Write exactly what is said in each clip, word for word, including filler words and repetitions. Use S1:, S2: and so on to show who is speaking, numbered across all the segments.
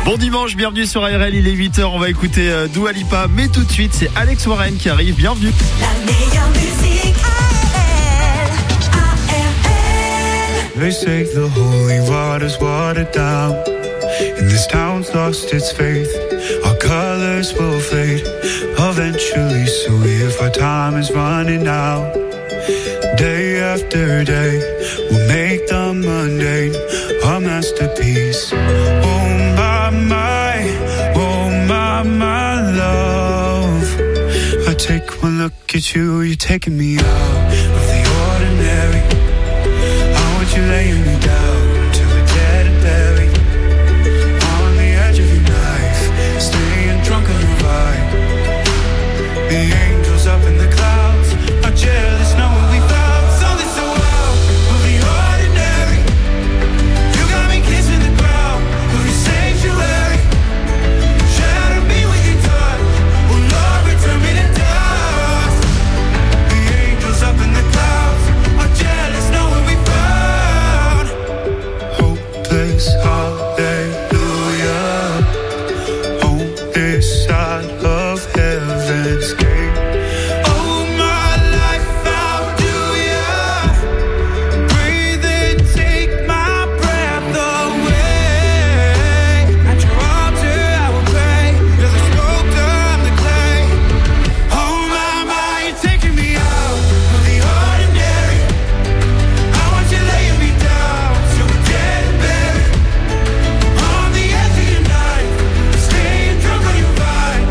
S1: Bon dimanche, bienvenue sur A R L, il est huit heures, on va écouter euh, Dua Lipa, mais tout de suite c'est Alex Warren qui arrive, bienvenue.
S2: La meilleure musique, A R L.
S3: They say the holy water's watered down, and this town's lost its faith. Our colors will fade eventually, so if our time is running out, day after day, we'll make the mundane a masterpiece. Oh my, my, oh my, my love. I take one look at you, you're taking me out of the ordinary. I want you laying me down till we're dead and buried, on the edge of your knife, staying drunk on your vibe. The angels up in the clouds are jealous knowing we found something so wild of the ordinary. You got me kissing the ground of your sanctuary. Shatter me with your touch, oh Lord, return me to dust. The angels up in the clouds are jealous knowing we found hopeless hallelujah on this side of heaven's gate. Oh my life, how do ya breathe and take my breath away? At your altar I will pray, you're the sculptor, I'm the clay. Oh my, my, you're taking me out of the ordinary. I want you laying me down till we're dead and buried, on the edge of your knife, staying drunk on your vibe.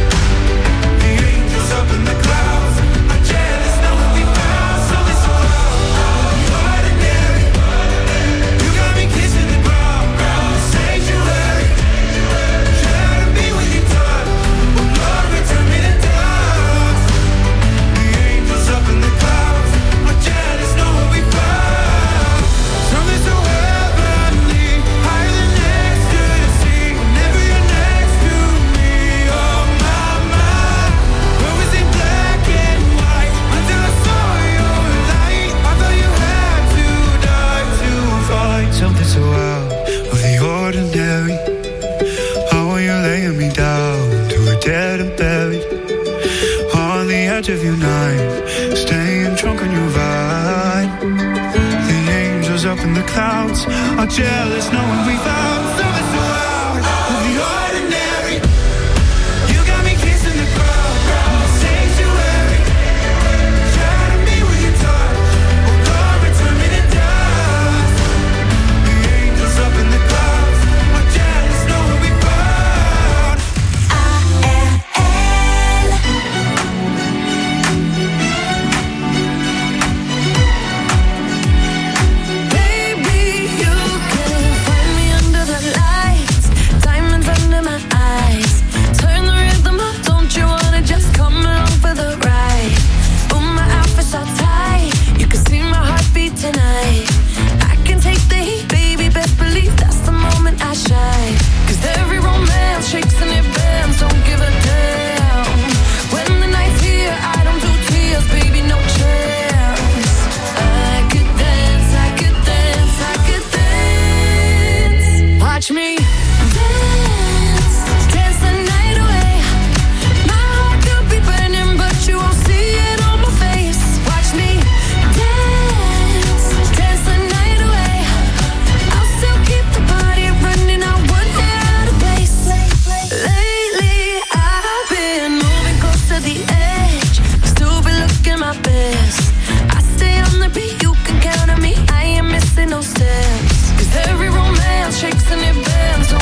S3: The angels up in the clouds are jealous knowing we found something so wild, the ordinary. You got me kissing the ground, the sanctuary. Shatter me with your touch, oh Lord, return me to dust. The angels up in the clouds are jealous knowing we found something so heavenly, higher than ecstasy. Whenever you're next to me, oh my, my. Where was it black and white until I saw your light? I thought you had to die to find something so out of the ordinary. How are you laying me down till we're dead and buried, on the edge of your knife, staying drunk on your vibe. The angels up in the clouds are jealous knowing we found something so out of the ordinary. You got me kissing the ground, the sanctuary. Shatter me with your touch, oh Lord, return me to dust. The angels up in the clouds are jealous knowing we found
S2: A R L.
S4: Baby, you can find me under the lights, diamonds under my eyes. Turn the rhythm up, don't you wanna just come along for the ride? Oh, my outfit's all tight, you can see my heartbeat tonight. I can take the heat, baby, best believe that's the moment I shine. 'Cause every romance shakes and it bends, don't give a damn. When the night's here, I don't do tears, baby, no chance. I could dance, I could dance, I could dance. Watch me dance, dance the night away. My heart could be burning, but you won't see it on my face. Watch me dance, dance the night away. I'll still keep the party running, I won't get out of place. Lately, I've been moving close to the edge, still be looking my best. I stay on the beat, you can count on me, I ain't missing no steps. 'Cause every romance shakes and it bends,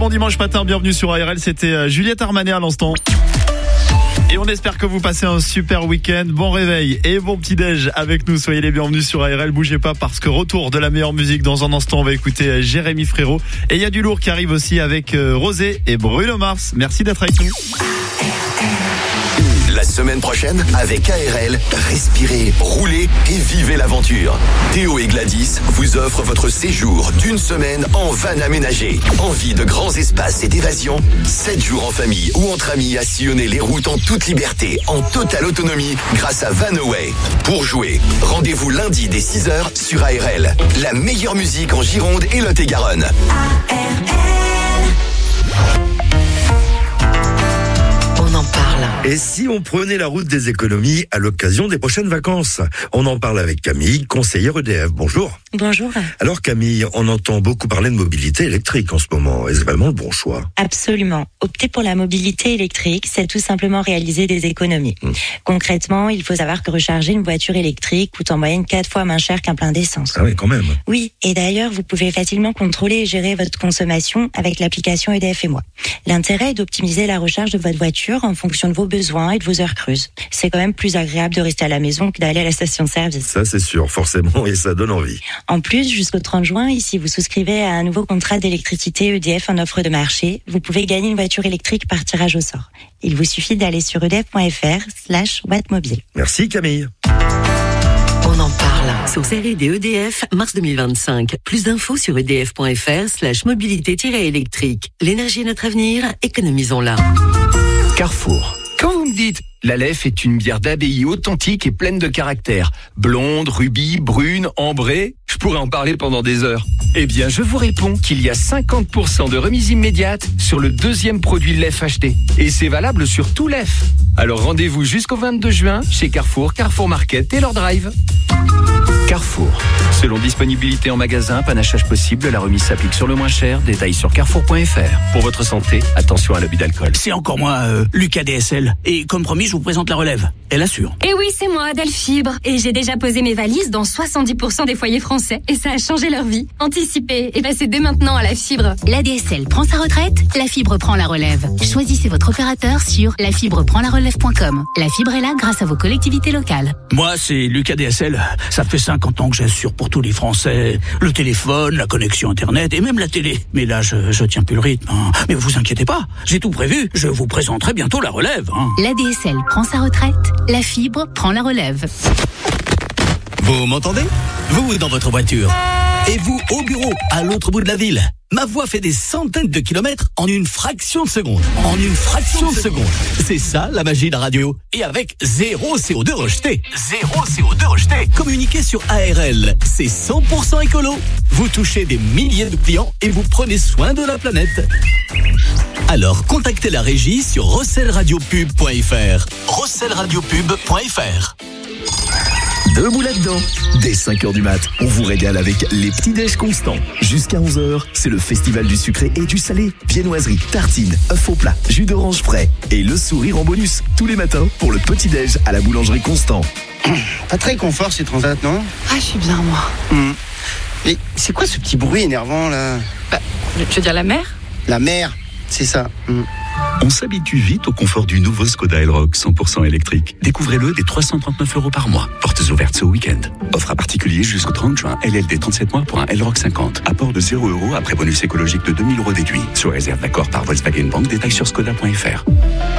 S1: bon dimanche matin, bienvenue sur A R L, c'était euh, Juliette Armanet à l'instant. Et on espère que vous passez un super week-end, bon réveil et bon petit-déj avec nous. Soyez les bienvenus sur A R L, bougez pas parce que retour de la meilleure musique dans un instant. On va écouter Jérémy Frérot et il y a du lourd qui arrive aussi avec Rosé et Bruno Mars. Merci d'être avec nous.
S5: La semaine prochaine, avec A R L, respirez, roulez et vivez l'aventure. Théo et Gladys vous offrent votre séjour d'une semaine en van aménagé. Envie de grands espaces et d'évasion? sept jours en famille ou entre amis à sillonner les routes en toute liberté, en totale autonomie, grâce à Vanaway. Pour jouer, rendez-vous lundi dès six heures sur A R L. La meilleure musique en Gironde et Lot-et-Garonne.
S2: A R L.
S6: On en parle.
S7: Et si on prenait la route des économies à l'occasion des prochaines vacances? On en parle avec Camille, conseillère E D F. Bonjour.
S8: Bonjour.
S7: Alors Camille, on entend beaucoup parler de mobilité électrique en ce moment. Est-ce vraiment le bon choix?
S8: Absolument. Opter pour la mobilité électrique, c'est tout simplement réaliser des économies. Mmh. Concrètement, il faut savoir que recharger une voiture électrique coûte en moyenne quatre fois moins cher qu'un plein d'essence.
S7: Ah oui, quand même.
S8: Oui, et d'ailleurs, vous pouvez facilement contrôler et gérer votre consommation avec l'application E D F et moi. L'intérêt est d'optimiser la recharge de votre voiture en fonction de vos besoins et de vos heures creuses. C'est quand même plus agréable de rester à la maison que d'aller à la station-service.
S7: Ça, c'est sûr, forcément, et ça donne envie.
S8: En plus, jusqu'au trente juin, ici, vous souscrivez à un nouveau contrat d'électricité E D F en offre de marché. Vous pouvez gagner une voiture électrique par tirage au sort. Il vous suffit d'aller sur edf.fr slash wattmobile.
S7: Merci Camille.
S6: On en parle. Sur série des E D F, mars deux mille vingt-cinq. Plus d'infos sur edf.fr slash mobilité-électrique. L'énergie est notre avenir, économisons-la.
S9: Carrefour. Quand vous me dites la Leffe est une bière d'abbaye authentique et pleine de caractère, blonde, rubis, brune, ambrée, je pourrais en parler pendant des heures. Eh bien, je vous réponds qu'il y a cinquante pour cent de remise immédiate sur le deuxième produit Leffe acheté. Et c'est valable sur tout Leffe. Alors rendez-vous jusqu'au vingt-deux juin chez Carrefour, Carrefour Market et leur drive. Carrefour. Selon disponibilité en magasin, panachage possible, la remise s'applique sur le moins cher. Détails sur carrefour point f r. Pour votre santé, attention à l'abus d'alcool.
S10: C'est encore moi, euh, Lucas D S L. Et comme promis, je vous présente la relève. Elle assure.
S11: Et oui, c'est moi, Adèle Fibre. Et j'ai déjà posé mes valises dans soixante-dix pour cent des foyers français. Et ça a changé leur vie. Anticipez et passez dès maintenant à la fibre.
S12: La D S L prend sa retraite, la fibre prend la relève. Choisissez votre opérateur sur la fibre prend la relève point com. La fibre est là grâce à vos collectivités locales.
S10: Moi, c'est Lucas D S L. Ça fait cinquante ans que j'assure pour tous les Français le téléphone, la connexion Internet et même la télé. Mais là, je, je tiens plus le rythme. Hein. Mais vous inquiétez pas, j'ai tout prévu. Je vous présenterai bientôt la relève. Hein.
S12: La D S L prend sa retraite, la fibre prend la relève.
S13: Vous m'entendez? Vous dans votre voiture. Et vous au bureau, à l'autre bout de la ville. Ma voix fait des centaines de kilomètres en une fraction de seconde. En une fraction de seconde. C'est ça la magie de la radio. Et avec zéro C O deux rejeté. Zéro C O deux rejeté. Communiquez sur A R L. C'est cent pour cent écolo. Vous touchez des milliers de clients et vous prenez soin de la planète. Alors contactez la régie sur rossel radio pub point f r. rossel radio pub point f r.
S5: Debout là-dedans. Dès cinq heures du mat, on vous régale avec les petits déj constants. Jusqu'à onze heures, c'est le festival du sucré et du salé. Viennoiserie, tartines, œufs au plat, jus d'orange frais et le sourire en bonus tous les matins pour le petit déj à la boulangerie Constant.
S14: Pas très confort ces transats, non?
S15: Ah, je suis bien, moi.
S14: Mmh. Mais c'est quoi ce petit bruit énervant là?
S15: Bah, tu veux dire la mer?
S14: La mer, c'est ça. Mmh.
S16: On s'habitue vite au confort du nouveau Skoda Elroq cent pour cent électrique. Découvrez-le dès trois cent trente-neuf euros par mois. Portes ouvertes ce week-end. Offre à particulier jusqu'au trente juin. L L D trente-sept mois pour un Elroq cinquante. Apport de zéro euros après bonus écologique de deux mille euros déduit. Sous réserve d'accord par Volkswagen Bank. Détails sur skoda point f r.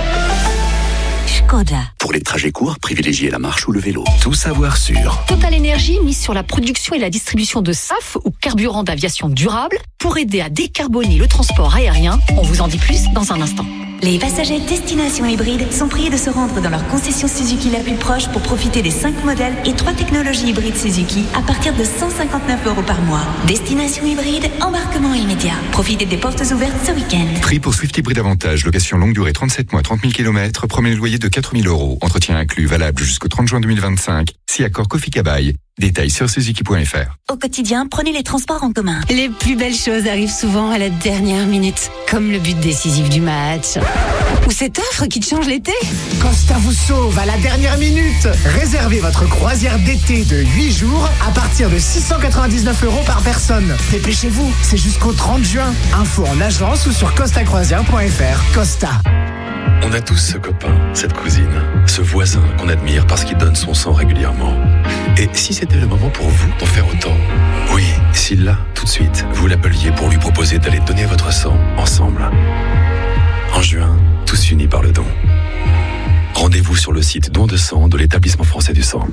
S12: Skoda.
S16: Pour les trajets courts, privilégiez la marche ou le vélo. Tout savoir sur
S17: Total Energy mise sur la production et la distribution de S A F ou carburant d'aviation durable pour aider à décarboner le transport aérien. On vous en dit plus dans un instant.
S2: Les passagers Destination Hybride sont priés de se rendre dans leur concession Suzuki la plus proche pour profiter des cinq modèles et trois technologies hybrides Suzuki à partir de cent cinquante-neuf euros par mois. Destination Hybride, embarquement immédiat. Profitez des portes ouvertes ce week-end.
S18: Prix pour Swift Hybride Avantage, location longue durée trente-sept mois, trente mille kilomètres, premier loyer de quatre mille euros. Entretien inclus, valable jusqu'au trente juin deux mille vingt-cinq. Si accord Kofi Kabaye. Détails sur suzuki point f r.
S2: Au quotidien, prenez les transports en commun.
S19: Les plus belles choses arrivent souvent à la dernière minute, comme le but décisif du match. Ou cette offre qui te change l'été.
S20: Costa vous sauve à la dernière minute. Réservez votre croisière d'été de huit jours à partir de six cent quatre-vingt-dix-neuf euros par personne. Dépêchez-vous, c'est jusqu'au trente juin. Info en agence ou sur costa croisière point f r. Costa.
S5: On a tous ce copain, cette cousine, ce voisin qu'on admire parce qu'il donne son sang régulièrement. Et si c'était le moment pour vous d'en faire autant? Oui, si là, tout de suite, vous l'appeliez pour lui proposer d'aller donner votre sang ensemble. En juin, tous unis par le don. Rendez-vous sur le site don de sang de l'établissement français du sang.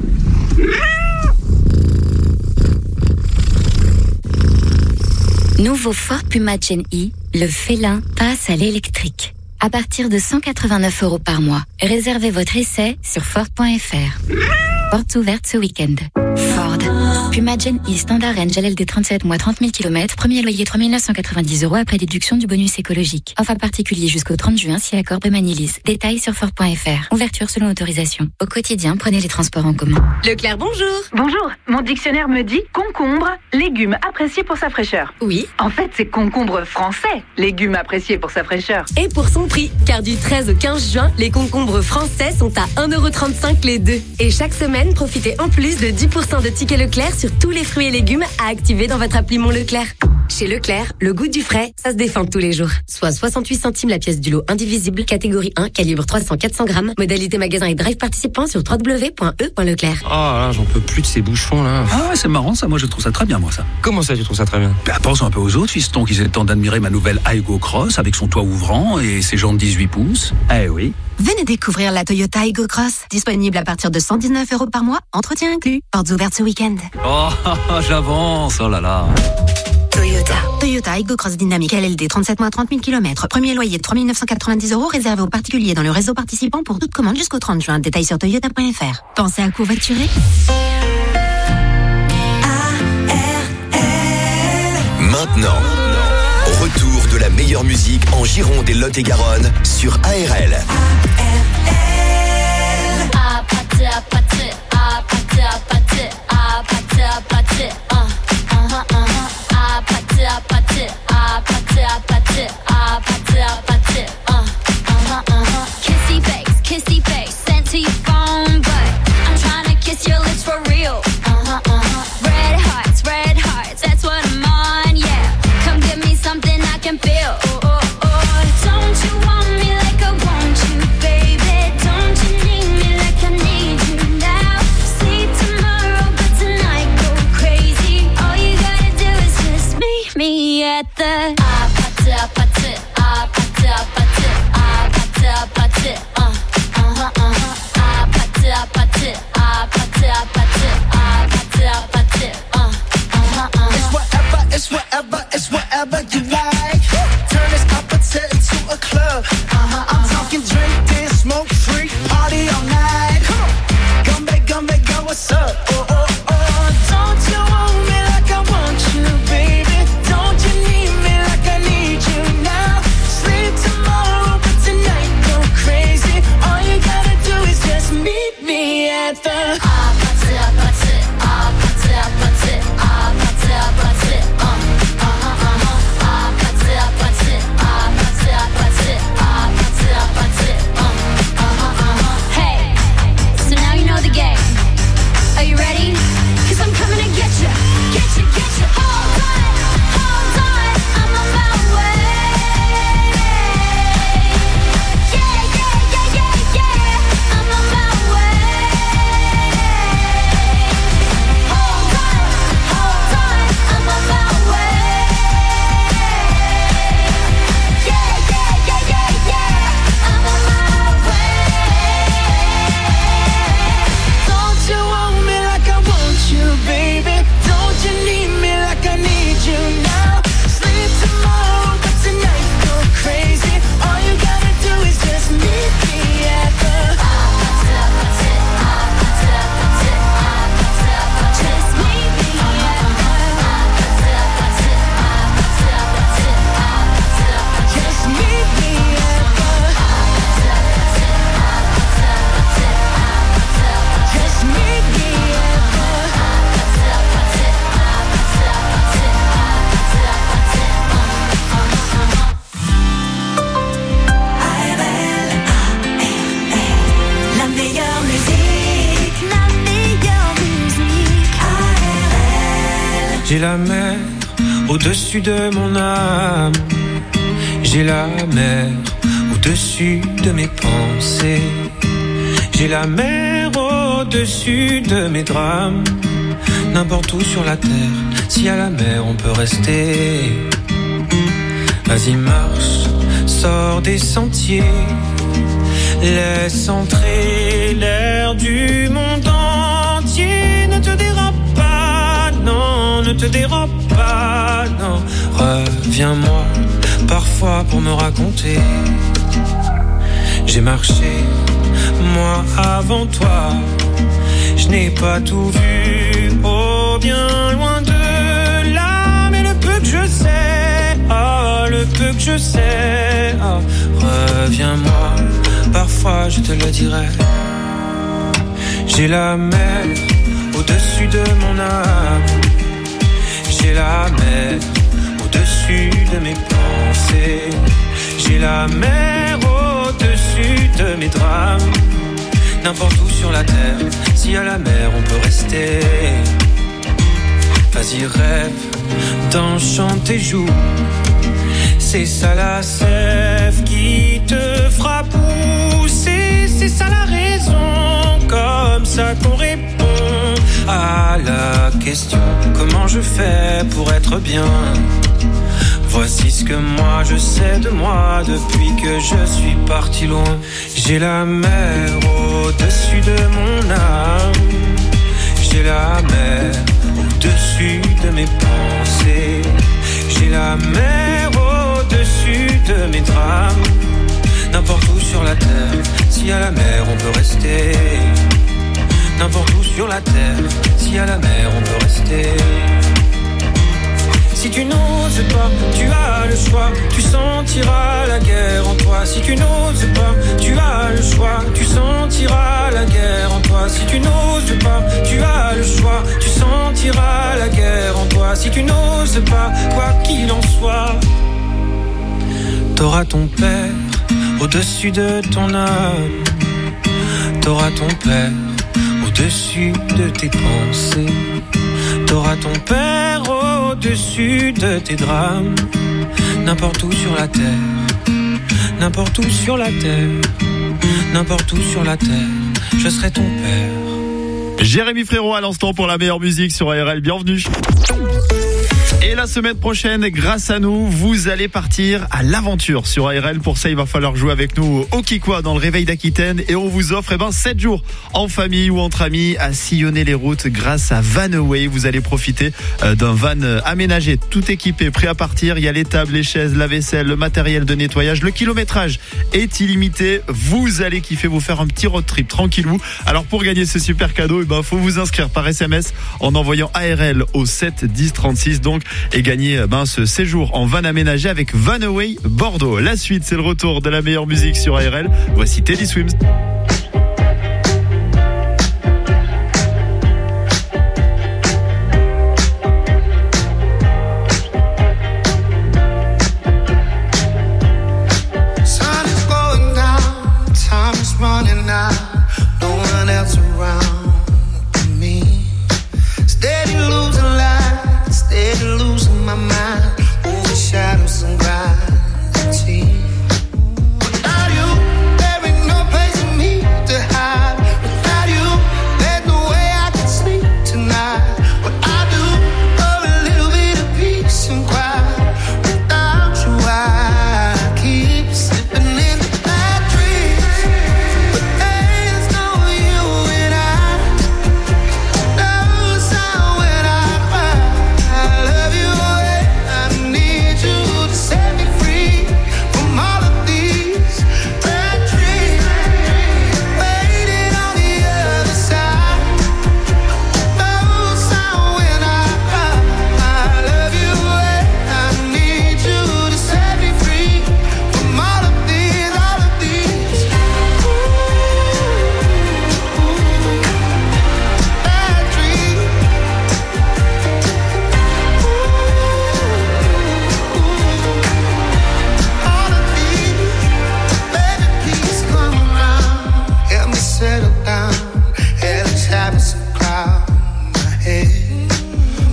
S21: Nouveau Ford Puma Gen E, le félin passe à l'électrique. À partir de cent quatre-vingt-neuf euros par mois. Réservez votre essai sur Ford point f r. Portes ouvertes ce week-end. Ford. Puma Gen E Standard Range L L D trente-sept mois trente mille kilomètres. Premier loyer trois mille neuf cent quatre-vingt-dix euros après déduction du bonus écologique. Offre à particulier jusqu'au trente juin si accord Manilise. Détails sur Ford point f r. Ouverture selon autorisation. Au quotidien, prenez les transports en commun.
S22: Leclerc, bonjour. Bonjour. Mon dictionnaire me dit concombre, légume apprécié pour sa fraîcheur.
S23: Oui.
S22: En fait, c'est concombre français, légume apprécié pour sa fraîcheur.
S23: Et pour son prix, car du treize au quinze juin, les concombres français sont à un euro trente-cinq les deux. Et chaque semaine, profitez en plus de dix pour cent de tickets Leclerc sur tous les fruits et légumes à activer dans votre appli Mon Leclerc. Chez Leclerc, le goût du frais, ça se défend tous les jours. Soit soixante-huit centimes la pièce du lot indivisible, catégorie un, calibre trois cents à quatre cents grammes, modalité magasin et drive participant sur w w w point e point leclerc.
S14: Oh là, j'en peux plus de ces bouchons là.
S10: Ah ouais, c'est marrant ça, moi je trouve ça très bien moi ça.
S14: Comment ça tu trouves ça très bien?
S10: Bah, pense un peu aux autres fistons qui s'étendent d'admirer ma nouvelle Aygo Cross avec son toit ouvrant et ses jantes dix-huit pouces. Eh oui.
S19: Venez découvrir la Toyota Aygo Cross, disponible à partir de cent dix-neuf euros par mois, entretien inclus, portes ouvertes ce week-end.
S10: Oh, j'avance, oh là là.
S19: Toyota. Toyota Aygo Cross Dynamique L L D trente-sept mois trente mille kilomètres. Premier loyer de trois mille neuf cent quatre-vingt-dix euros réservé aux particuliers dans le réseau participant pour toute commande jusqu'au trente juin. Détails sur toyota point f r. Pensez à covoiturer.
S5: Maintenant, retour de la meilleure musique en Gironde et Lot-et-Garonne sur A R L.
S4: Kissy face, kissy face, sent to your phone, but I'm trying to kiss your lips for real. Uh-huh, uh-huh. Red hearts, red hearts, that's what I'm on, yeah. Come give me something I can feel. Oh, oh, oh. Don't you want me like I want you, baby?
S1: J'ai la mer au-dessus de mon âme. J'ai la mer au-dessus de mes pensées. J'ai la mer au-dessus de mes drames. N'importe où sur la terre, s'il y a la mer, on peut rester. Vas-y, marche, sors des sentiers. Laisse entrer l'air du monde entier. Ne te dérobe pas, non, ne te dérobe pas, non. Reviens-moi parfois pour me raconter. J'ai marché, moi avant toi. Je n'ai pas tout vu, oh bien loin de là. Mais le peu que je sais, oh le peu que je sais, oh, reviens-moi, parfois je te le dirai. J'ai la mer au-dessus de mon âme. J'ai la mer au-dessus de mes pensées. J'ai la mer au-dessus de mes drames. N'importe où sur la terre, s'il y a la mer, on peut rester. Vas-y, rêve d'un chant tes joues. C'est ça la sève qui te fera pousser. C'est ça la raison, comme ça qu'on répond à la question: comment je fais pour être bien? Voici ce que moi je sais de moi depuis que je suis parti loin. J'ai la mer au-dessus de mon âme. J'ai la mer au-dessus de mes pensées. J'ai la mer au-dessus de mes drames. N'importe où sur la terre, s'il y a la mer, on peut rester. N'importe où sur la terre, s'il y a la mer, on peut rester. Si tu n'oses pas, tu as le choix, tu sentiras la guerre en toi. Si tu n'oses pas, tu as le choix, tu sentiras la guerre en toi. Si tu n'oses pas, tu as le choix, tu sentiras la guerre en toi. Si tu n'oses pas, quoi qu'il en soit, t'auras ton père au-dessus de ton âme. T'auras ton père au-dessus de tes pensées. T'auras ton père au-dessus de tes drames. N'importe où sur la terre, n'importe où sur la terre, n'importe où sur la terre, je serai ton père.
S3: Jérémy Frérot à l'instant pour la meilleure musique sur A R L, bienvenue. Et la semaine prochaine, grâce à nous, vous allez partir à l'aventure sur A R L. Pour ça, il va falloir jouer avec nous au Kikwa dans le Réveil d'Aquitaine. Et on vous offre eh ben, sept jours en famille ou entre amis à sillonner les routes grâce à Vanaway. Vous allez profiter d'un van aménagé, tout équipé, prêt à partir. Il y a les tables, les chaises, la vaisselle, le matériel de nettoyage. Le kilométrage est illimité. Vous allez kiffer, vous faire un petit road trip tranquillou. Alors pour gagner ce super cadeau, il eh ben, faut vous inscrire par S M S en envoyant A R L au sept dix trente-six. Donc, et gagner ben, ce séjour en van aménagé avec Vanaway Bordeaux. La suite, c'est le retour de la meilleure musique sur A R L. Voici Teddy Swims.
S4: Shadows and gravity. Without you, there ain't no place for me.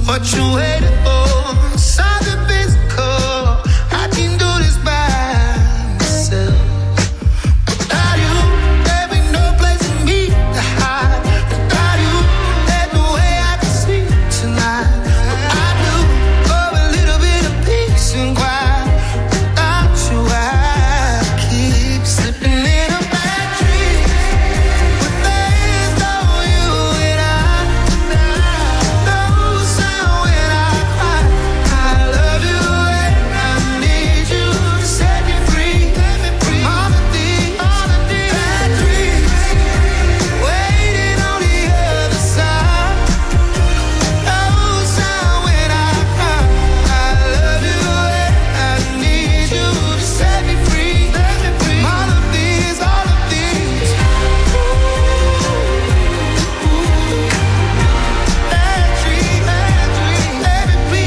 S1: what you waiting for? Something physical. I can do this by myself. Without you, there ain't no place for me to hide. Without you, there's no way I can sleep tonight. I do for a little bit of peace and quiet. Without you, I keep slipping in a bad dream. But there's no you and I. No sound when I cry. I love you and I need you to set me free. From all of these bad dreams waiting on the other side. No sound when I cry. I love you and I need you to set me free. From all of these, all of these bad dreams, bad dreams, let it be.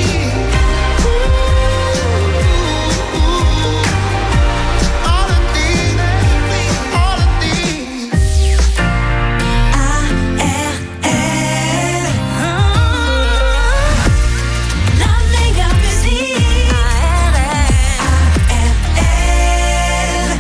S1: All of these, all of these.
S4: La meilleure musique. A R L.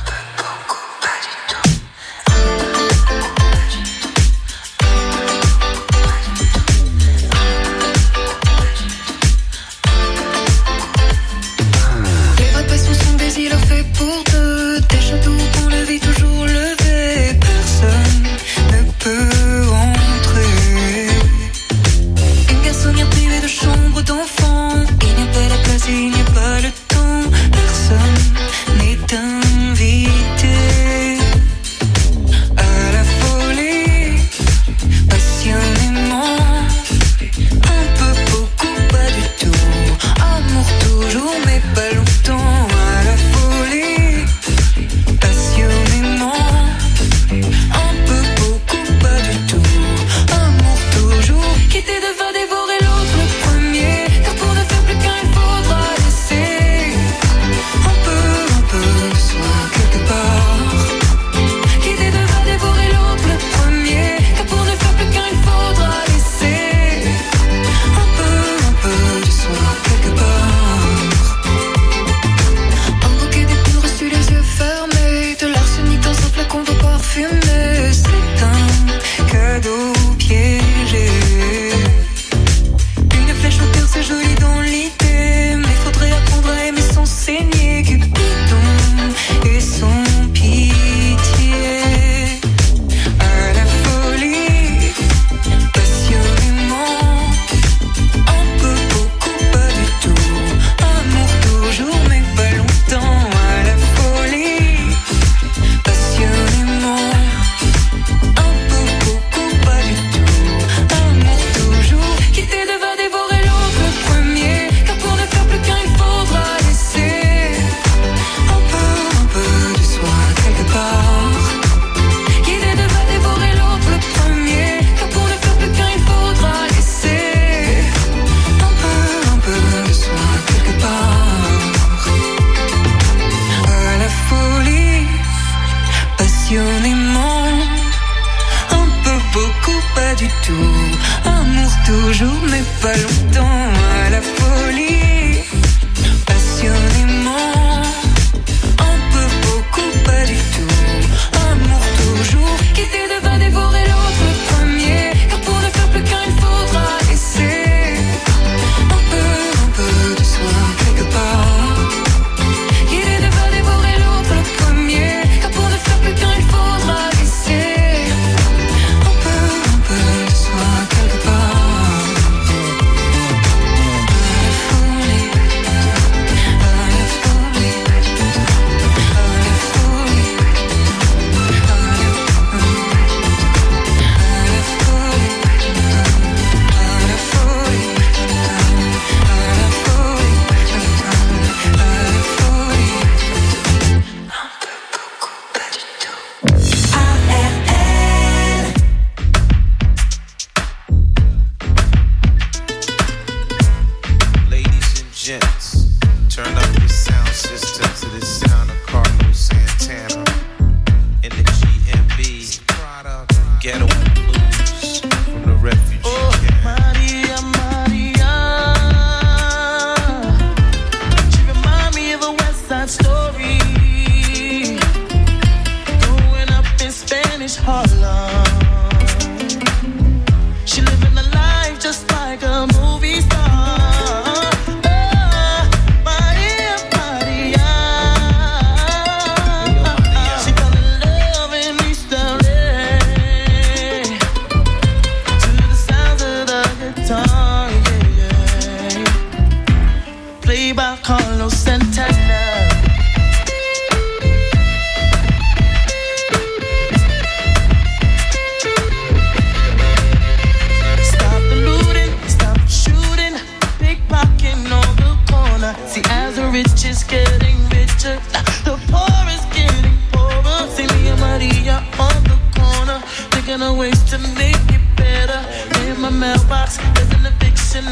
S6: Les vraies passions sont des îlots faits pour deux. Des châteaux qu'on le vit toujours levé. Personne ne peut entrer. Une garçonnière privée de chambre d'enfant. Il n'y a pas la place et il n'y a pas le temps. Personne n'est invité à la folie. Passionnément. Un peu, beaucoup, pas du tout. Amour toujours, mais pas longtemps. À la folie, passionnément. Un peu, beaucoup, pas du tout. Amour toujours. Quitter devant dévorer l'autre le premier. Car pour ne faire plus qu'un, il faudra laisser un peu, un peu de soi quelque part. Quitter devant dévorer l'autre le premier. Car pour ne faire plus qu'un, il faudra laisser un peu, un peu de soi quelque part. Un bouquet d'épines reçues les yeux fermés. De l'arsenic dans un flacon d'eau parfumée. C'est un cadeau piégé. Une flèche au cœur, c'est joli dans l'idée. Mais faudrait apprendre à aimer sans saigner. Cupidon et son pitié. À la folie, passionnément. Un peu, beaucoup, pas du tout. Amour toujours, mais pas longtemps. À la folie, passionnément. Un peu, beaucoup, pas du tout. Amour toujours. Quitter devant dévorer l'autre le premier. Car pour ne faire plus qu'un, il faudra laisser un peu, un peu de soi quelque part. Quitter devant dévorer l'autre le premier. Car pour ne faire plus qu'un, il faudra laisser un peu, un peu de soi quelque part. À la folie, passionnément. Un peu, beaucoup, pas du tout. Amour toujours, mais pas longtemps. À la folie, passionnément. Un peu, beaucoup, pas du tout. Amour toujours. Quitter devant dévorer l'autre le premier. Car pour ne faire plus qu'un, il faudra laisser un peu, un peu de soi quelque part. Quitter devant dévorer l'autre le premier. Car pour ne faire plus qu'un, il faudra laisser un peu, un peu de soi quelque part. À la folie.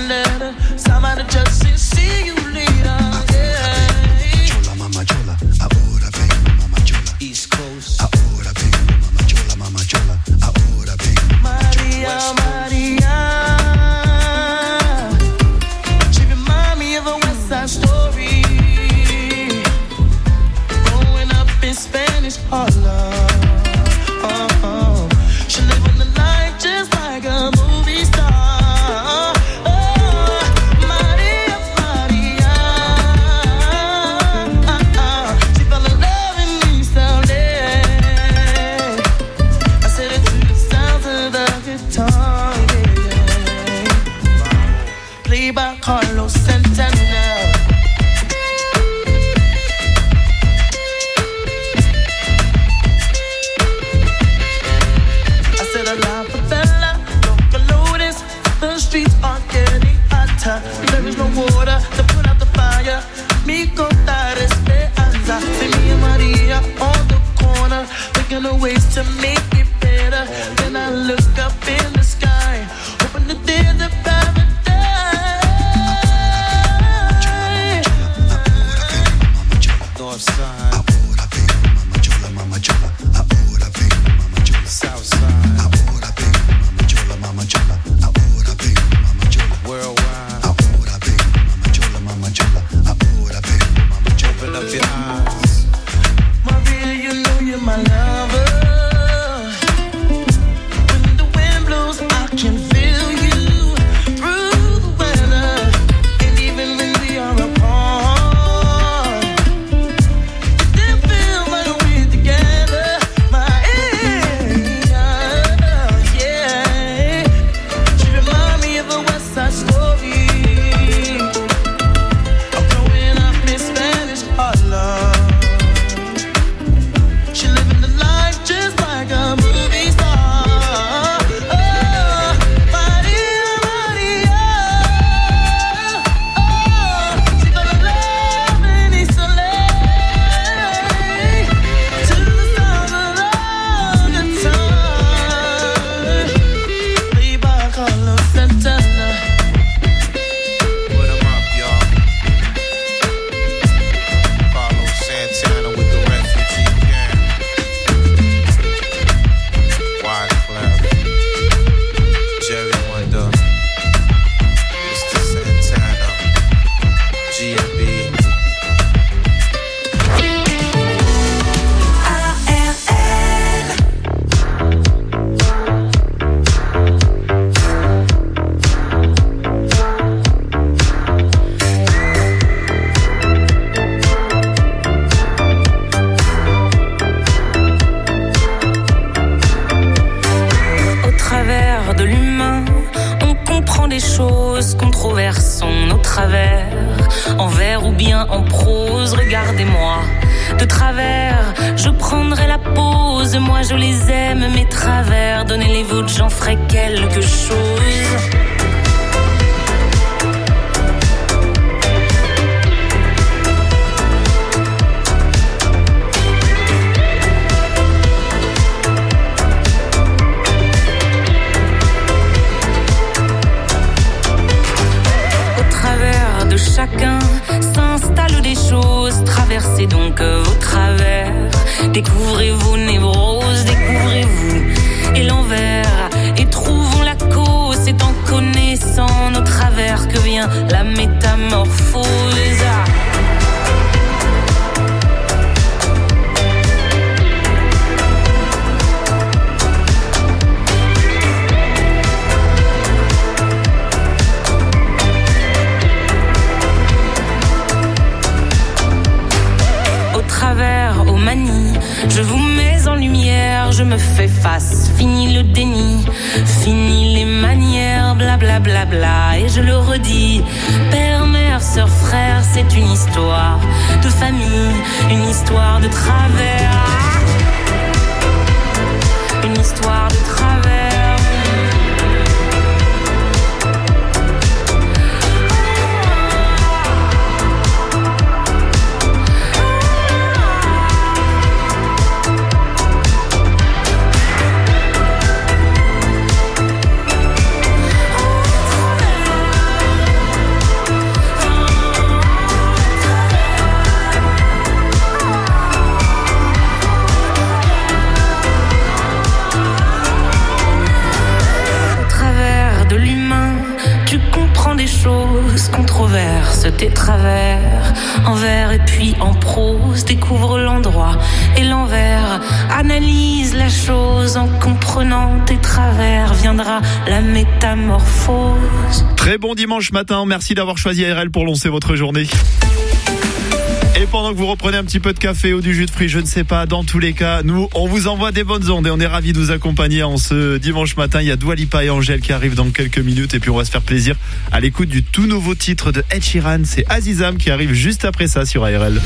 S6: letter. Somebody just said, see you later. Yeah.
S7: Chola, mama chola, ahora vengo, mama chola.
S6: East Coast.
S7: Ahora vengo, mama chola, mama chola. Ahora vengo, mama
S6: Maria, Maria. She remind me of a West Side Story. Growing up in Spanish Harlem. Oh, oh. She living the life just like a movie star. Oh, Maria, Maria. She fell in love in East L A. I said it to the sounds of the guitar, yeah. Played by Carlos Santana. I said a la favela, local lotus. The streets are getting hotter. There is no water to put out the fire. Mi contar esperanza. See me and Maria on the corner, thinking of ways to make it better. Then I look up in the sky, hoping that there's a paradise. North side.
S7: ahora vengo, mama chola, mama chola. Ahora vengo, mama chola.
S6: South side.
S7: Ahora vengo, mama chola, mama chola. Ahora vengo, mama chola.
S6: Worldwide.
S7: Ahora vengo, mama chola, mama chola. Ahora vengo, mama chola.
S6: Open up your eyes. Maria, you know you're my lover. When the wind blows, I can feel you through the weather. And even when we are apart, it still feels like we're together. My yeah. She remind me of a West Side Story. I'm growing up in Spanish Harlem. She living the life just like a movie star. Oh, Maria, Maria. Oh, she fell in love in East L A. To the sound of the guitar. Played by Carlos Santana. Put 'em up, y'all. Carlos Santana with the refugee gang. Wyclef, Jerry Wonder, Mister Santana, G M B.
S1: Au travers de l'humain, on comprend des choses, controversons nos travers. En vers ou bien en prose, regardez-moi. De travers, je prendrai la pause. Moi je les aime, mes travers. Donnez les vôtres, j'en ferai quelque chose. Au travers de chacun s'installent des choses. Traversez donc vos travers. Découvrez vos névroses, découvrez-vous et l'envers. Et trouvons la cause, c'est en connaissant nos travers que vient la métamorphose. Au travers, aux manies, je vous mets en lumière, je me fais face, fini le déni, fini les manières, blablabla, bla bla bla, et je le redis, père, mère, sœur, frère, c'est une histoire de famille, une histoire de travers, une histoire de travers. comprends des choses, controverses tes travers. En vers et puis en prose, découvre l'endroit et l'envers. Analyse la chose en comprenant tes travers. Viendra la métamorphose.
S3: Très bon dimanche matin, merci d'avoir choisi A R L pour lancer votre journée. Et pendant que vous reprenez un petit peu de café ou du jus de fruits, je ne sais pas, dans tous les cas, nous, on vous envoie des bonnes ondes et on est ravis de vous accompagner en ce dimanche matin. Il y a Dua Lipa et Angèle qui arrivent dans quelques minutes et puis on va se faire plaisir à l'écoute du tout nouveau titre de Ed Sheeran. C'est Azizam qui arrive juste après ça sur A R L.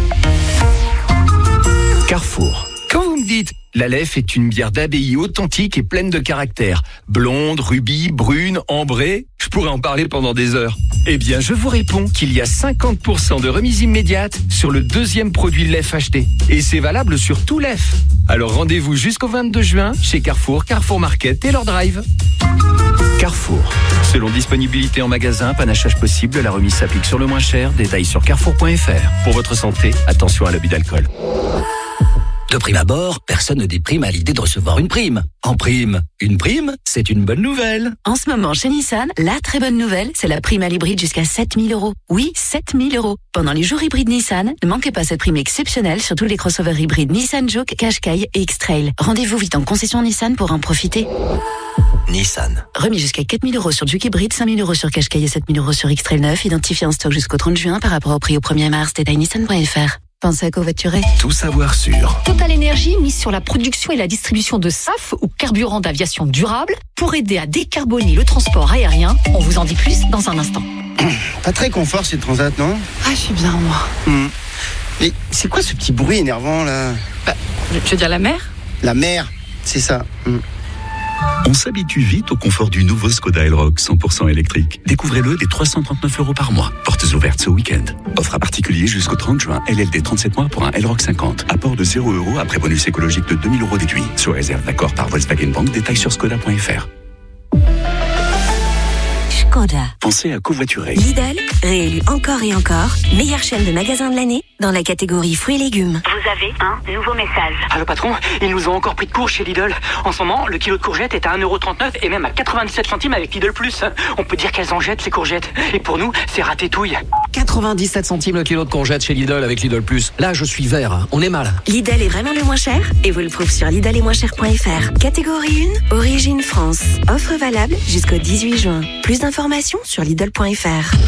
S8: Carrefour. Quand vous me dites l'Aleph est une bière d'abbaye authentique et pleine de caractère, blonde, rubis, brune, ambrée, je pourrais en parler pendant des heures. Eh bien, je vous réponds qu'il y a cinquante pour cent de remise immédiate sur le deuxième produit Lef acheté. Et c'est valable sur tout Lef. Alors rendez-vous jusqu'au vingt-deux juin chez Carrefour, Carrefour Market et leur drive. Carrefour. Selon disponibilité en magasin, panachage possible, la remise s'applique sur le moins cher. Détails sur carrefour point f r. Pour votre santé, attention à l'abus d'alcool.
S13: De prime abord, personne ne déprime à l'idée de recevoir une prime. En prime, une prime, c'est une bonne nouvelle.
S2: En ce moment, chez Nissan, la très bonne nouvelle, c'est la prime à l'hybride jusqu'à sept mille euros. Oui, sept mille euros. Pendant les jours hybrides Nissan, ne manquez pas cette prime exceptionnelle sur tous les crossovers hybrides Nissan Juke, Qashqai et X-Trail. Rendez-vous vite en concession Nissan pour en profiter.
S13: Nissan.
S2: Remis jusqu'à quatre mille euros sur Juke hybride, cinq mille euros sur Qashqai et sept mille euros sur X-Trail neuf, identifié en stock jusqu'au trente juin par rapport au prix au premier mars. Détail nissan point f r. Pensez à covoiturer.
S8: Tout savoir sur
S17: Total Énergie mise sur la production et la distribution de S A F ou carburant d'aviation durable pour aider à décarboner le transport aérien. On vous en dit plus dans un instant.
S14: Pas très confort cette transat, non?
S15: Ah, je suis bien, moi.
S14: Mmh. Mais c'est quoi ce petit bruit énervant là?
S15: Bah, tu veux dire la mer?
S14: La mer, c'est ça. Mmh.
S16: On s'habitue vite au confort du nouveau Skoda Elroq cent pour cent électrique. Découvrez-le dès trois cent trente-neuf euros par mois. Portes ouvertes ce week-end. Offre à particulier jusqu'au trente juin. L L D trente-sept mois pour un Elroq cinquante. Apport de zéro euros après bonus écologique de deux mille euros déduit. Sous réserve d'accord par Volkswagen Bank. Détails sur skoda point f r.
S19: Skoda.
S16: Pensez à covoiturer.
S19: Lidl, réélu encore et encore, meilleure chaîne de magasins de l'année dans la catégorie fruits et légumes.
S9: Vous avez un nouveau message.
S11: Allô patron, ils nous ont encore pris de court chez Lidl. En ce moment, le kilo de courgettes est à un euro trente-neuf et même à quatre-vingt-dix-sept centimes avec Lidl Plus. On peut dire qu'elles en jettent ces courgettes. Et pour nous, c'est ratétouille.
S24: quatre-vingt-dix-sept centimes le kilo de courgettes chez Lidl avec Lidl Plus. Là, je suis vert. On est mal.
S19: Lidl est vraiment le moins cher et vous le trouvez sur lidl et moins cher point f r. Catégorie un, origine France. Offre valable jusqu'au dix-huit juin. Plus d'informations sur lidl point f r.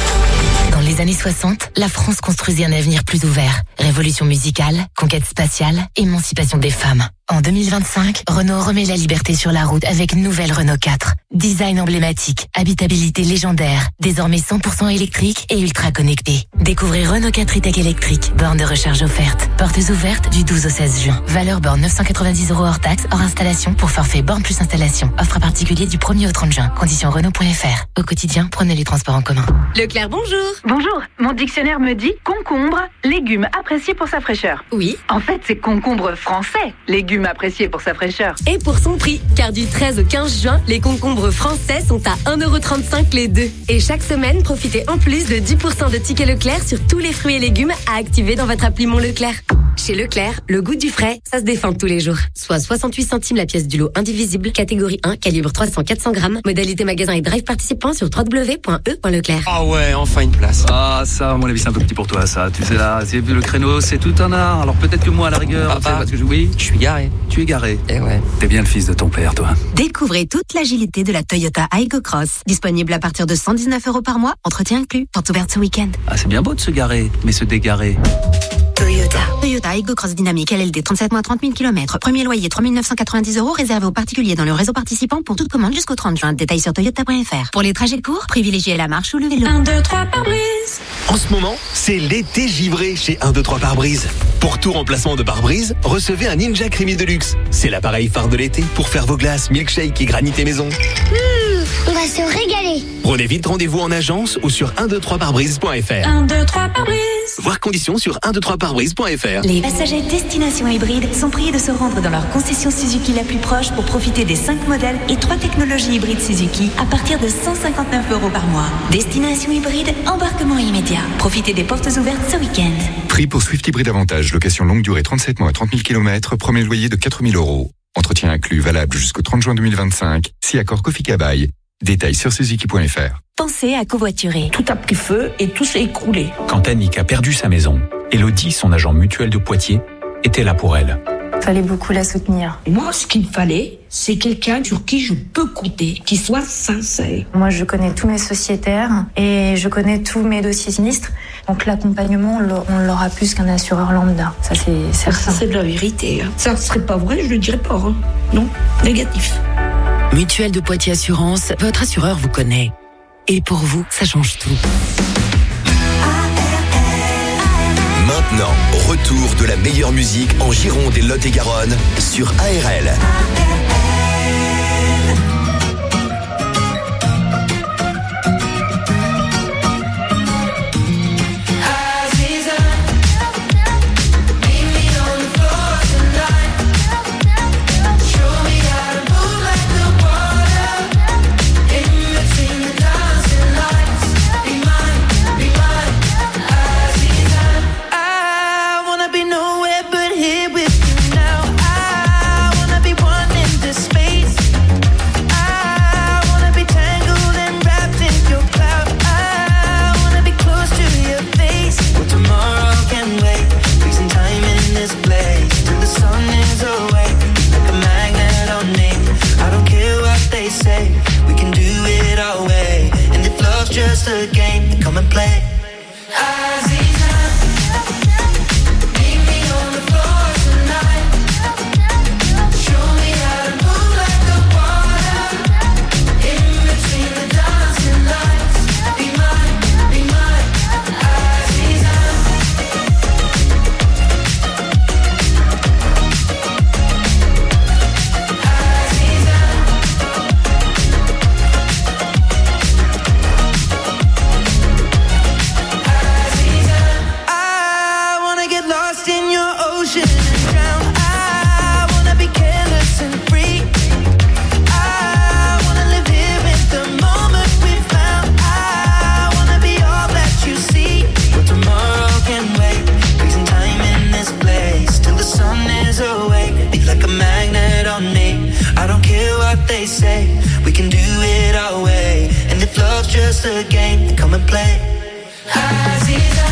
S12: Dans les années soixante, la France construisait un avenir plus ouvert. Révolution musicale, conquête spatiale, émancipation des femmes. En deux mille vingt-cinq, Renault remet la liberté sur la route avec nouvelle Renault quatre. Design emblématique, habitabilité légendaire, désormais cent pour cent électrique et ultra connecté. Découvrez Renault quatre e-tech électrique, borne de recharge offerte. Portes ouvertes du douze au seize juin. Valeur borne neuf cent quatre-vingt-dix euros hors taxe, hors installation pour forfait borne plus installation. Offre à particulier du premier au trente juin. Conditions Renault point f r. Au quotidien, prenez les transports en commun.
S22: Leclerc, bonjour. Bonjour. Mon dictionnaire me dit concombre, légume apprécié pour sa fraîcheur.
S23: Oui.
S22: En fait, c'est concombre français, légume apprécié pour sa fraîcheur.
S23: Et pour son prix, car du treize au quinze juin, les concombres français sont à un euro trente-cinq les deux. Et chaque semaine, profitez en plus de dix pour cent de tickets Leclerc sur tous les fruits et légumes à activer dans votre appli Mon Leclerc. Chez Leclerc, le goût du frais, ça se défend tous les jours. Soit soixante-huit centimes la pièce du lot indivisible, catégorie un, calibre trois cents à quatre cents grammes. Modalité magasin et drive participant sur w w w point e point leclerc.
S24: Ah ouais, enfin une place.
S10: Ah, ça, à mon avis, c'est un peu petit pour toi, ça. Tu sais, là, c'est le créneau, c'est tout un art. Alors peut-être que moi, à la rigueur,
S24: Papa,
S10: tu sais, parce que je... oui,
S24: je suis garé.
S10: Tu es garé.
S24: Eh ouais.
S10: T'es bien le fils de ton père, toi.
S19: Découvrez toute l'agilité de la Toyota Aygo Cross. Disponible à partir de cent dix-neuf euros par mois, entretien inclus. Porte ouverte ce week-end.
S10: Ah, c'est bien beau de se garer, mais se dégarer.
S19: Toyota. Toyota Aygo Cross Dynamique L L D trente-sept mois trente mille kilomètres. Premier loyer trois mille neuf cent quatre-vingt-dix euros réservé aux particuliers dans le réseau participant pour toute commande jusqu'au trente juin. Détails sur toyota point f r. Pour les trajets courts, privilégiez la marche ou le vélo.
S23: un, deux, trois, pare-brise.
S5: En ce moment, c'est l'été givré chez un deux trois pare-brise. Pour tout remplacement de pare-brise, recevez un Ninja Creamy Deluxe. C'est l'appareil phare de l'été pour faire vos glaces, milkshake et granité maison.
S25: Mmh, on va se régaler.
S5: Prenez vite rendez-vous en agence ou sur un deux trois pare-brise point f r.
S23: un, deux, trois, pare-brise.
S5: Voir conditions sur un deux trois pare-brise point f r.
S2: Les passagers destination hybride sont priés de se rendre dans leur concession Suzuki la plus proche pour profiter des cinq modèles et trois technologies hybrides Suzuki à partir de cent cinquante-neuf euros par mois. Destination hybride, embarquement immédiat. Profitez des portes ouvertes ce week-end.
S18: Prix pour Swift Hybrid Avantage, location longue durée trente-sept mois, trente mille kilomètres, premier loyer de quatre mille euros. Entretien inclus, valable jusqu'au trente juin deux mille vingt-cinq. Si accord Kofi Kabaye. Détails sur suzuki point f r.
S2: Pensez à covoiturer.
S4: Tout a pris feu et tout s'est écroulé.
S6: Quand Annick a perdu sa maison, Elodie, son agent mutuel de Poitiers, était là pour elle.
S7: Fallait beaucoup la soutenir.
S4: Moi, ce qu'il fallait, c'est quelqu'un sur qui je peux compter, qui soit sincère.
S7: Moi, je connais tous mes sociétaires et je connais tous mes dossiers sinistres. Donc l'accompagnement, on l'aura plus qu'un assureur lambda. Ça, c'est certain.
S4: Ça, c'est de la vérité. Hein. Ça ne serait pas vrai, je le dirais pas. Hein. Non, négatif.
S12: Mutuelle de Poitiers Assurance, votre assureur vous connaît. Et pour vous, ça change tout.
S5: Maintenant, retour de la meilleure musique en Gironde et Lot-et-Garonne sur A R L.
S1: Just a game, come and play. Just a game, come and play. Aziza,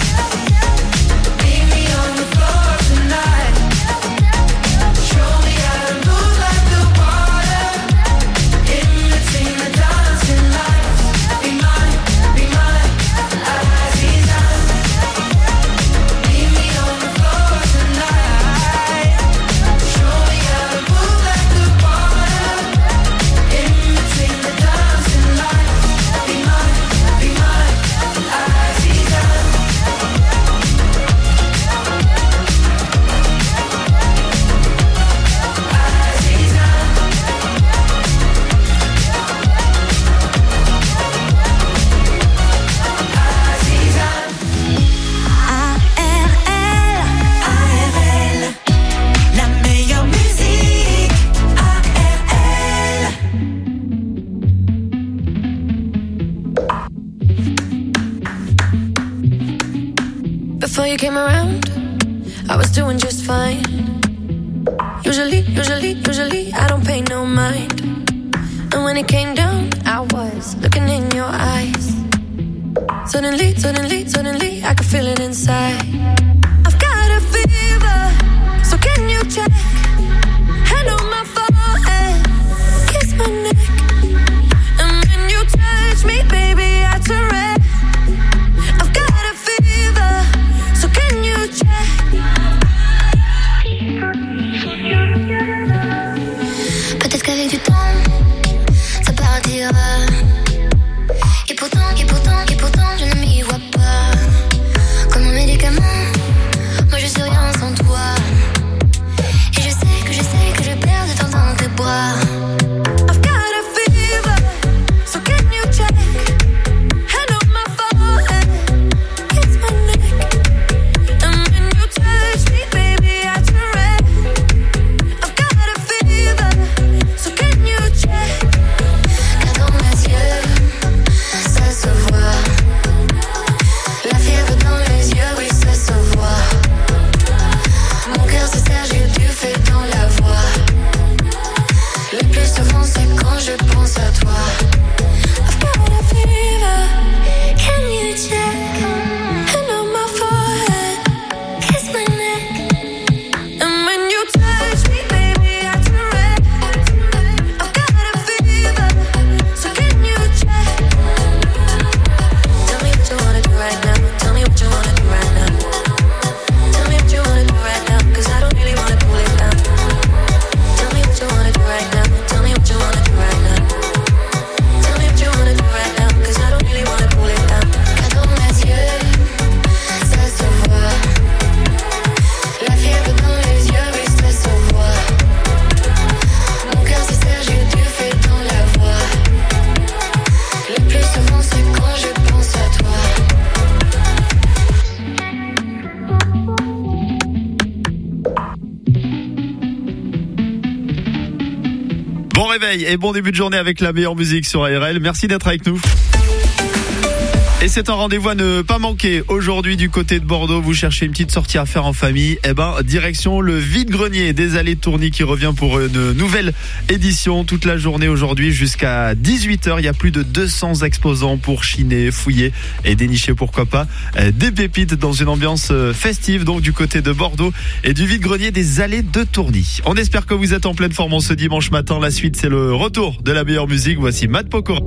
S1: meet me on the floor tonight. Show me how to move like the water. In between the dancing lights. Be mine, be mine. Aziza, meet me on the floor tonight. Show me how to move like the water. In between the dancing lights. Be mine, be mine, Aziza. A R L, A R L, la meilleure musique. A R L.
S20: Before you came around, I was doing just fine. Usually, usually, usually, I don't pay no mind. And when it came down, I was looking in your eyes. Suddenly, suddenly, suddenly, I could feel it inside. I've got a fever, so can you check? Hand on my forehead, kiss my neck. And when you touch me, baby, I turn red. I've got a fever, so can you check?
S25: Peut-être qu'avec du temps, ça partira. Et pourtant, et pourtant, et pourtant, je ne m'y vois pas.
S3: soleil et bon début de journée avec la meilleure musique sur A R L. Merci d'être avec nous. Et c'est un rendez-vous à ne pas manquer. Aujourd'hui, du côté de Bordeaux, vous cherchez une petite sortie à faire en famille. Eh ben, direction le vide-grenier des Allées de Tourny qui revient pour une nouvelle édition toute la journée aujourd'hui jusqu'à dix-huit heures. Il y a plus de deux cents exposants pour chiner, fouiller et dénicher, pourquoi pas, des pépites dans une ambiance festive, donc du côté de Bordeaux et du vide-grenier des Allées de Tourny. On espère que vous êtes en pleine forme en ce dimanche matin. La suite, c'est le retour de la meilleure musique. Voici Matt Pokora.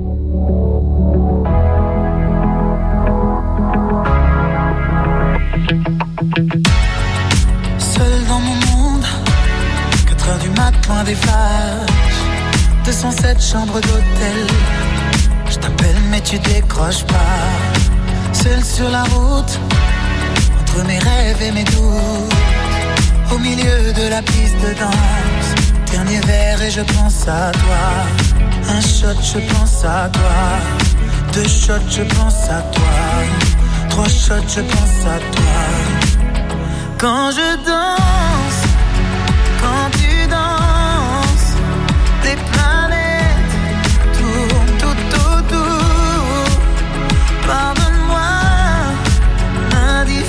S8: Seul dans mon monde, quatre heures du mat, loin des flashs, deux cent sept chambres d'hôtel. Je t'appelle mais tu décroches pas. Seul sur la route, entre mes rêves et mes doutes, au milieu de la piste de danse. Dernier verre et je pense à toi. Un shot, je pense à toi. Deux shots, je pense à toi. Trois shots, je pense à toi. Quand je danse, quand tu danses, les planètes tournent tout autour. Pardonne-moi l'indifférence,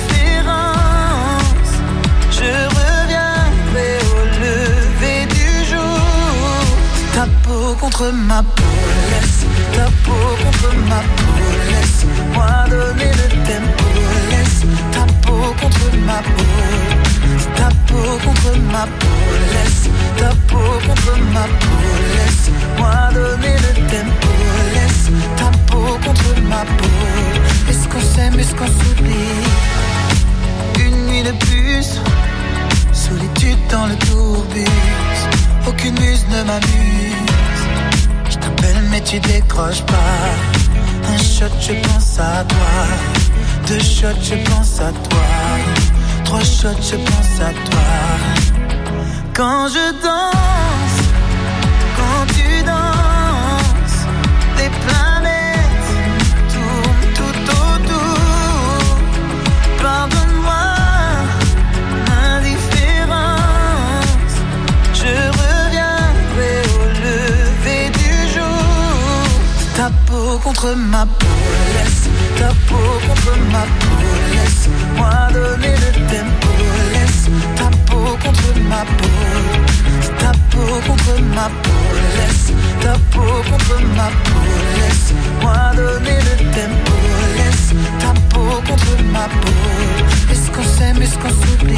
S8: je reviendrai au lever du jour. Ta peau contre ma peau, laisse ta peau contre ma peau, laisse-moi donner le tempo, laisse ta peau contre ma peau, ta peau contre ma peau, laisse ta peau contre ma peau, laisse-moi donner le tempo, laisse ta peau contre ma peau. Est-ce qu'on s'aime, est-ce qu'on s'oublie? Une nuit de plus, solitude dans le tourbus, aucune muse ne m'amuse. Je t'appelle mais tu décroches pas. Un shot, je pense à toi. Deux shots, je pense à toi. Trois shots, je pense à toi. Quand je danse, quand tu danses, les planètes tournent tout autour. Pardonne-moi l'indifférence, je reviendrai au lever du jour. Ta peau contre ma peau, laisse ta peau contre ma peau, laisse-moi donner le tempo, laisse ta peau contre ma peau, ta peau contre ma peau, laisse ta peau contre ma peau, laisse-moi donner le tempo, laisse ta peau contre ma peau. Est-ce qu'on s'aime, est-ce qu'on s'oublie?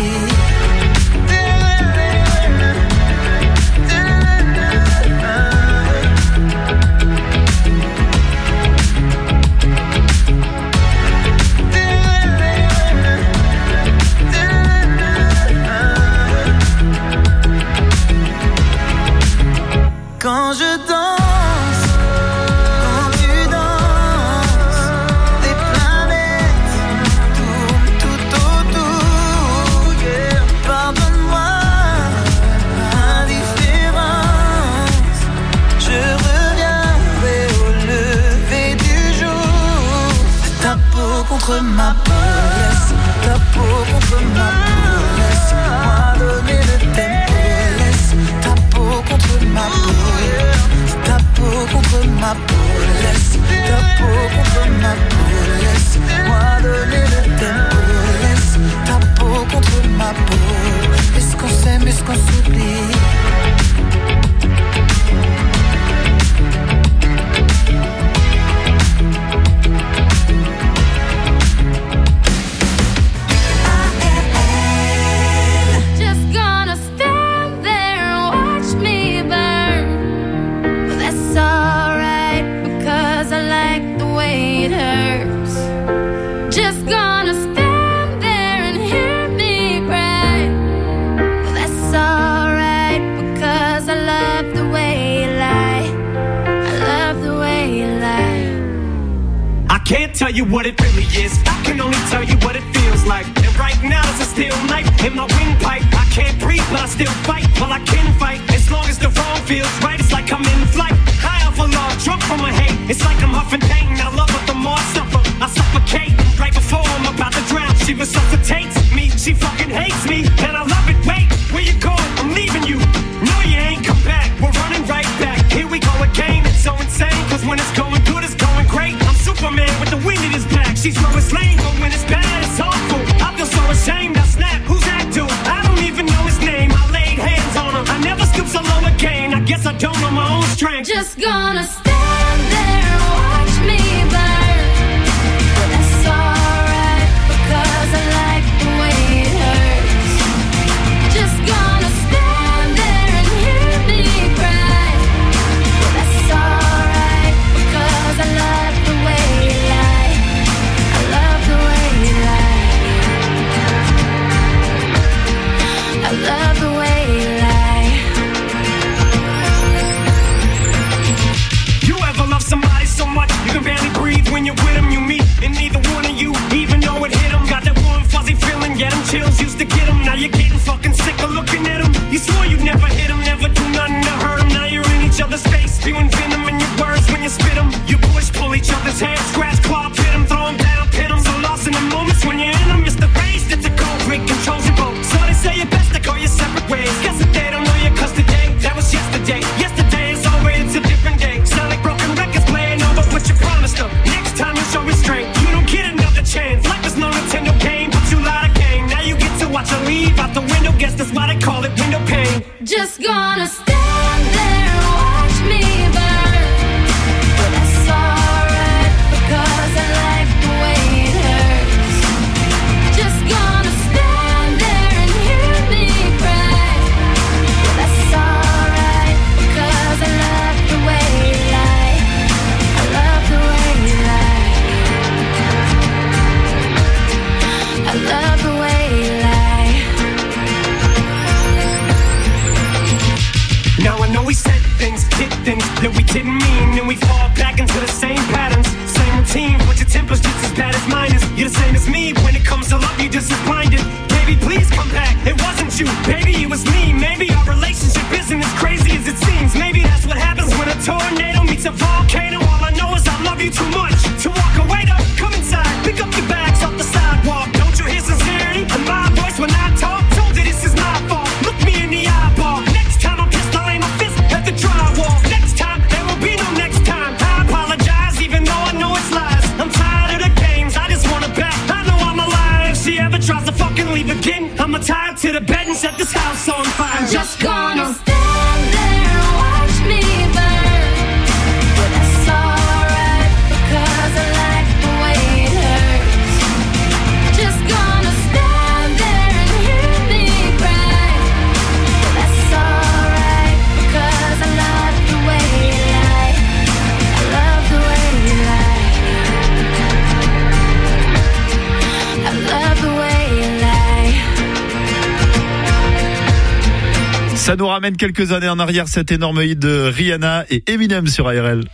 S8: Quand je danse, quand tu danses, les planètes tournent tout autour. Yeah. Pardonne-moi l'indifférence, je reviendrai au lever du jour. Ta peau contre ma peau, laisse ta peau contre ma peau, laisse-moi donner le tempo, laisse ta peau contre ma peau. Ta peau contre ma peau, laisse ta peau contre ma peau, laisse-moi donner le tempo, laisse ta peau contre ma peau. Est-ce qu'on s'aime, est-ce qu'on s'oublie?
S13: Can't tell you what it really is, I can only tell you what it feels like. And right now it's a steel night in my windpipe. I can't breathe but I still fight, well I can fight. As long as the wrong feels right, it's like I'm in flight. High off a log, drunk from my hate. It's like I'm huffing pain, I love her the more I suffer. I suffocate, right before I'm about to drown. She resuscitates me, she fucking hates me. And I love it, wait, where you going? I'm leaving you. No you ain't come back, we're running right back. Here we she's Lois Lane, but when it's bad, it's awful. I feel so ashamed, I snap, who's that dude? I don't even know his name, I laid hands on him. I never stoop so low again, I guess I don't know my own strength.
S20: Just gonna stand there and watch me burn. But that's alright, because I like the way it hurts. Just gonna stand there and hear me cry. But that's alright, because I love the way you lie. I love the way you lie. I love the way you lie.
S13: You ever love somebody so much you can barely breathe when you're with them? You meet and neither one of you even know it hit them. Got that warm fuzzy feeling, get them chills, used to get them. Now you're getting fucking sick of looking at them. You swore you'd never hit them, never do nothing to hurt them. Now you're in each other's face, spewing venom in your words when you spit them. You push, pull each other's hair, scratch, claw, pit them, throw them down, pin them. So lost in the moments when you're in them, it's the race that's a cold break, controls your boat. So they say it best to go your separate ways. Guess that they don't know you, cause today, that was yesterday. Yesterday is over, it's a different day. Sound like broken records playing over what you promised them. Next time you show restraint, you don't get another chance. Life is no Nintendo game, but you lied again. Now you get to watch her leave out the window, guess that's why they call it window pane.
S20: Just gonna stand there and watch me burn. But that's alright, because I like the way it hurts. Just gonna stand there and hear me cry. But that's alright, because I love the way you lie. I love the way you lie. I love the way you lie.
S13: Now I know we said things, did things that we didn't mean, and we fall back into the same patterns, same routine. But your temper's just as bad as mine is. You're the same as me when it comes to love. You're just as blinded. Baby, please come back. It wasn't you, baby, it was me. Maybe our relationship isn't as crazy as it seems. Maybe that's what happens when a tornado meets a volcano. All I know is I love you too much to walk away. Though, come inside, pick up your bags off the sidewalk. Don't you hear sincerity in my voice when I talk? Told you this is my fault. Look me in the eyeball. Next time I'm pissed, I'll aim a fist at the drywall. Next time, there will be no next time. I apologize, even though I know it's lies. I'm tired of the games, I just wanna bet. I know I'm alive. If she ever tries to fucking leave again, I'ma tie her to the bed and set this house on fire. I'm just gonna
S20: stand there and watch me burn. But that's alright, because I like the way it hurts. Just gonna stand there and hear me cry. But that's alright, because I love the way you lie. I love the way you lie. I love the way you lie.
S3: Ça nous ramène quelques années en arrière, cet énorme hit de Rihanna et Eminem sur A R L.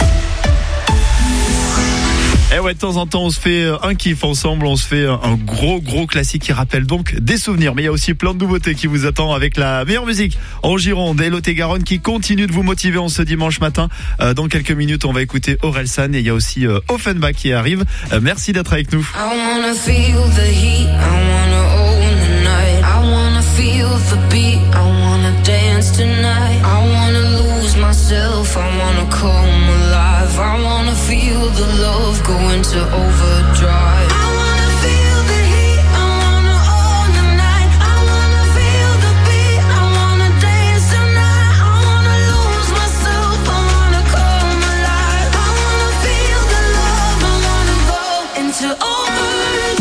S3: Eh ouais, de temps en temps, on se fait un kiff ensemble, on se fait un gros, gros classique qui rappelle donc des souvenirs. Mais il y a aussi plein de nouveautés qui vous attendent avec la meilleure musique en Gironde et Lot-et-Garonne qui continue de vous motiver en ce dimanche matin. Euh, dans quelques minutes, on va écouter Orelsan et il y a aussi euh, Offenbach qui arrive. Euh, merci d'être avec nous.
S14: I wanna feel the heat, I wanna own the night, I wanna feel the beat, I wanna dance tonight, I wanna lose myself, I wanna come alive, I wanna feel the love go into overdrive. I wanna feel the heat, I wanna own the night, I wanna feel the beat, I wanna dance tonight, I wanna lose myself, I wanna come alive, I wanna feel the love, I wanna go into overdrive.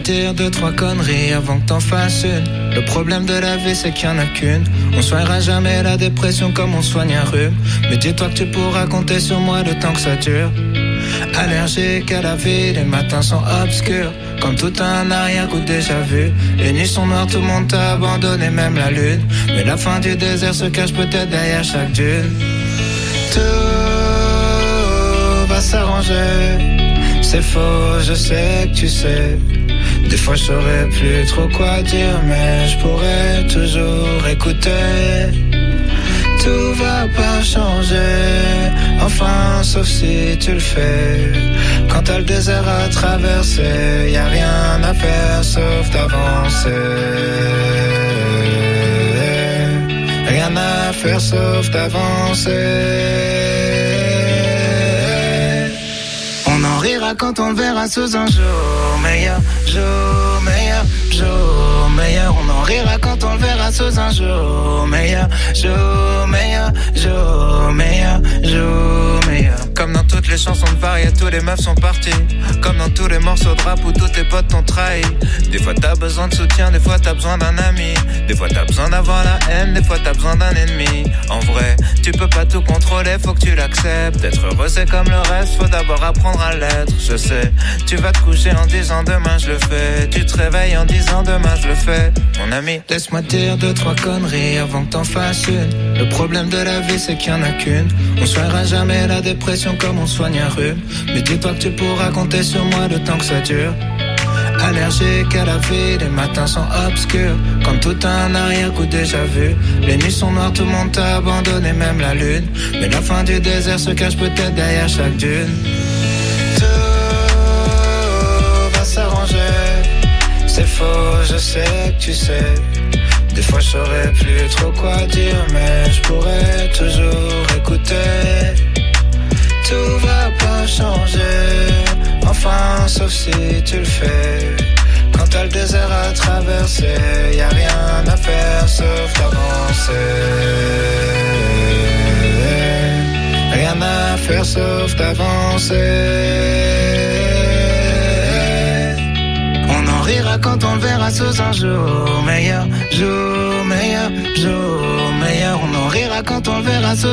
S9: dire deux, trois conneries avant que t'en fasses une. Le problème de la vie c'est qu'il y en a qu'une. On soignera jamais la dépression comme on soigne un rhume. Mais dis-toi que tu pourras compter sur moi le temps que ça dure. Allergique à la vie, les matins sont obscurs. Comme tout un arrière-goût déjà vu. Les nuits sont noires, tout le monde t'a abandonné, même la lune. Mais la fin du désert se cache peut-être derrière chaque dune. Tout va s'arranger. C'est faux, je sais que tu sais. Des fois je saurais plus trop quoi dire, mais je pourrais toujours écouter. Tout va pas changer, enfin sauf si tu le fais. Quand t'as le désert à traverser, y a rien à faire sauf d'avancer. Rien à faire sauf d'avancer. On en rira quand on le verra sous un jour meilleur, jour meilleur, jour meilleur. On en rira quand on le verra sous un jour meilleur, jour meilleur, jour meilleur, jour meilleur. Comme dans toutes les chansons de Varia, tous les meufs sont partis. Comme dans tous les morceaux de rap où tous tes potes t'ont trahi. Des fois t'as besoin de soutien, des fois t'as besoin d'un ami. Des fois t'as besoin d'avoir la haine, des fois t'as besoin d'un ennemi. En vrai, tu peux pas tout contrôler, faut que tu l'acceptes. Être heureux c'est comme le reste, faut d'abord apprendre à l'être. Je sais, tu vas te coucher en disant demain je le fais. Tu te réveilles en disant demain je le fais. Mon ami, laisse-moi dire deux, trois conneries avant que t'en fasses une. Le problème de la vie c'est qu'il y en a qu'une. On soignera jamais la dépression comme on soigne un rhume. Mais dis-toi que tu pourras compter sur moi le temps que ça dure. Allergique à la vie, les matins sont obscurs. Comme tout un arrière-goût déjà vu. Les nuits sont noires, tout le monde t'a abandonné, même la lune. Mais la fin du désert se cache peut-être derrière chaque dune. Tout va s'arranger. C'est faux, je sais que tu sais. Des fois je saurais plus trop quoi dire, mais je pourrais toujours écouter. Tout va pas changer, enfin sauf si tu le fais. Quand t'as le désert à traverser, y a rien à faire sauf d'avancer. Rien à faire sauf d'avancer. On en rira quand on le verra sous un jour meilleur, jour meilleur, jour meilleur. On en rira quand on le verra sous